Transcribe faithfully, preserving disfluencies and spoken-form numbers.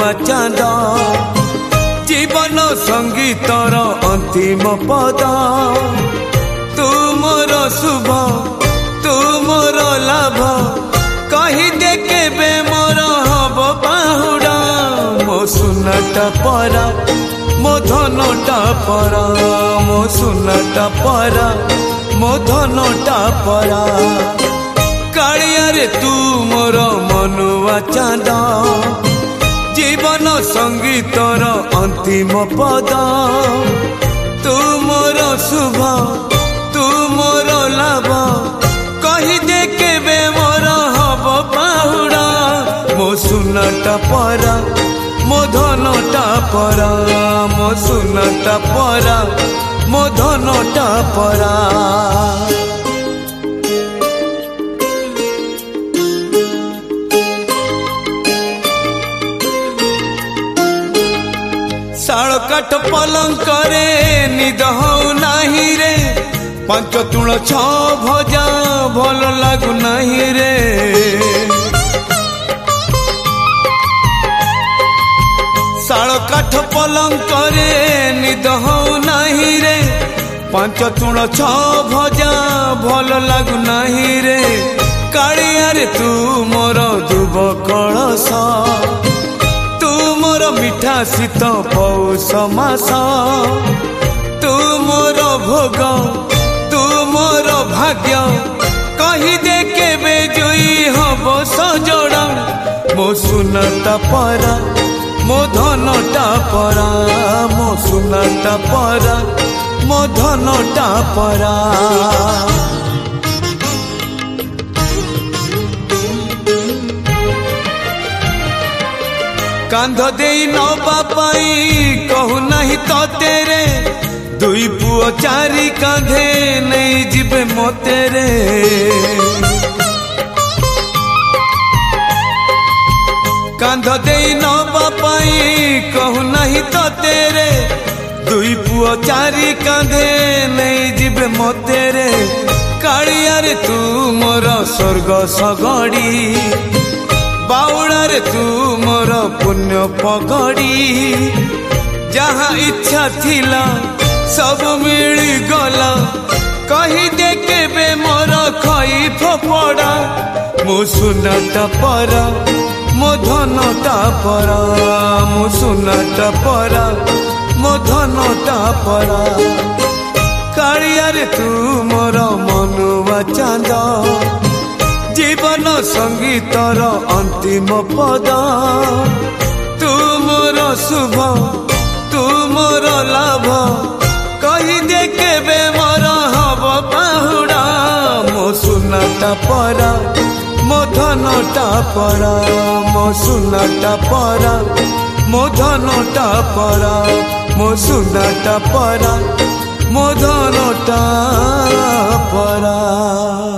मनुआ चांद जीवन संगीतर अंतिम पद तू मोर शुभ तू मोर लाभ कही दे केबे मोर हब बाहुड़ा मो सुनाटा परा मो धनटा परा मो सुनाटा परा मो धनटा परा कालिया रे तू मोर मनुआ चांद जीवन संगीतर अंतिम पद तू मोर शुभ तू मोर लाभ कही दे केबे मोर हब बाहुड़ा मो सुनाटा परा मो धनटा परा मो सुनाटा परा मो धनटा परा शाल काठ पलंग करे निद हऊ नाही रे पांच तुण छ भजा भल लागू नाही रे शाल काठ पलंग करे निद हऊ नाही रे पांच तुण छ भजा भल लागू नाही रे कालिया रे तू मोर दुब कलश मिठा शीत पौष मास तू मोर भोग तू मोर भाग्य कही दे केबे जोई हब सजड़ा मो सुनाटा परा मो धनटा परा मो सुनाटा परा मो धनटा परा कांध दे नवा पाई कहू नहीं तो तेरे दुई पुओ चारि कांधे नहीं जीवे मोते रे कांध दे नवा पाई कहू नहीं तो तेरे दुई पुओ चारि कांधे नहीं जीवे मोते रे कालिया रे तू मोर स्वर्ग सगड़ी बाउला रे तू मोर पुण्य पगड़ी जहाँ इच्छा थिला सब मिली गला कही दे केबे मोर खई फोपड़ा मो सुनाटा परा मो धनटा परा मो सुनाटा परा मो धनटा परा कालिया रे तू मोर मनुआ चांद जीवन संगीतर अंतिम पद तू मोर शुभ तू मोर लाभ कही दे केबे मोर हब बाहुड़ा मो सुनाटा परा मो धनटा परा मो सुनाटा परा मो धनटा परा मो सुनाटा परा मो धनटा परा।